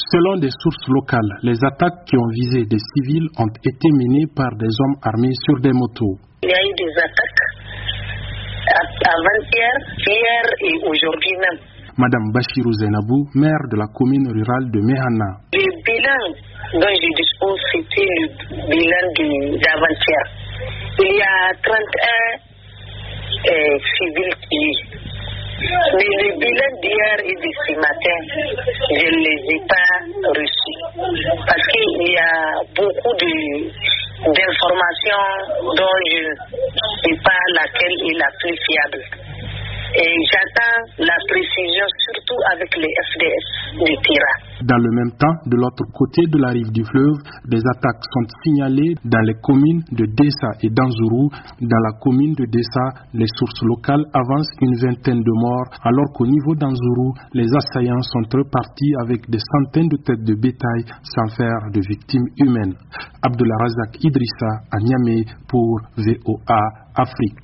Selon des sources locales, les attaques qui ont visé des civils ont été menées par des hommes armés sur des motos. Il y a eu des attaques avant-hier, hier et aujourd'hui même. Madame Bachirou Zainabou, maire de la commune rurale de Mehana. Le bilan dont je dispose, c'était le bilan d'avant-hier. Il y a 31 civils tués. Mais le bilan d'hier et de ce matin, je ne les ai pas reçus. Parce qu'il y a beaucoup d'informations dont je ne sais pas laquelle est la plus fiable. Et j'attends la précision, surtout avec les FDS de Tira. Dans le même temps, de l'autre côté de la rive du fleuve, des attaques sont signalées dans les communes de Dessa et d'Anzourou. Dans la commune de Dessa, les sources locales avancent une vingtaine de morts, alors qu'au niveau d'Anzourou, les assaillants sont repartis avec des centaines de têtes de bétail sans faire de victimes humaines. Abdullah Razak Idrissa à Niamey pour VOA Afrique.